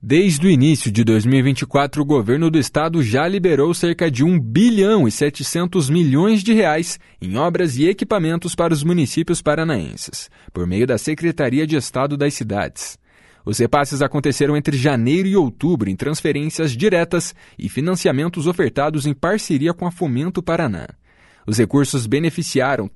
Desde o início de 2024, o governo do estado já liberou cerca de 1 bilhão e 700 milhões de reais em obras e equipamentos para os municípios paranaenses, por meio da Secretaria de Estado das Cidades. Os repasses aconteceram entre janeiro e outubro em transferências diretas e financiamentos ofertados em parceria com a Fomento Paraná. Os recursos beneficiaram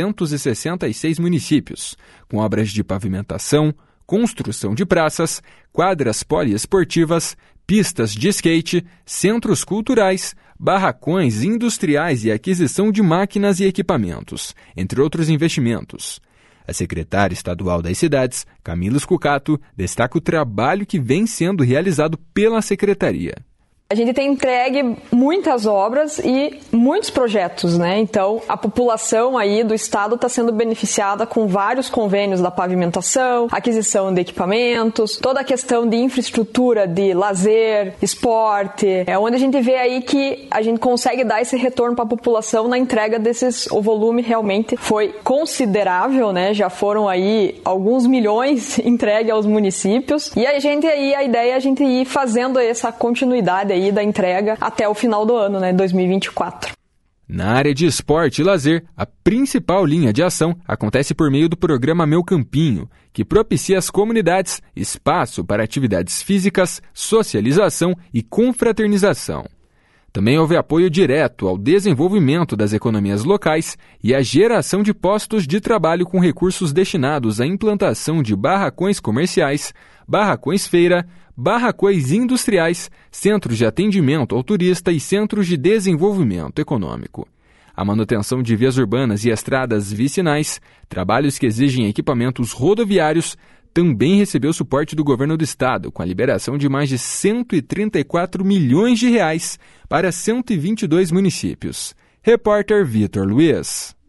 366 municípios, com obras de pavimentação, construção de praças, quadras poliesportivas, pistas de skate, centros culturais, barracões industriais e aquisição de máquinas e equipamentos, entre outros investimentos. A secretária estadual das cidades, Camila Scucato, destaca o trabalho que vem sendo realizado pela secretaria. A gente tem entregue muitas obras e muitos projetos, né? Então, a população aí do estado está sendo beneficiada com vários convênios da pavimentação, aquisição de equipamentos, toda a questão de infraestrutura de lazer, esporte, onde a gente vê aí que a gente consegue dar esse retorno para a população na entrega desses, o volume realmente foi considerável, né? Já foram aí alguns milhões entregue aos municípios e a ideia é a gente ir fazendo essa continuidade aí da entrega até o final do ano, né, 2024. Na área de esporte e lazer, a principal linha de ação acontece por meio do programa Meu Campinho, que propicia às comunidades espaço para atividades físicas, socialização e confraternização. Também houve apoio direto ao desenvolvimento das economias locais e à geração de postos de trabalho com recursos destinados à implantação de barracões comerciais, barracões feira, barracões industriais, centros de atendimento ao turista e centros de desenvolvimento econômico. A manutenção de vias urbanas e estradas vicinais, trabalhos que exigem equipamentos rodoviários, também recebeu suporte do governo do estado, com a liberação de mais de 134 milhões de reais para 122 municípios. Repórter Vitor Luiz.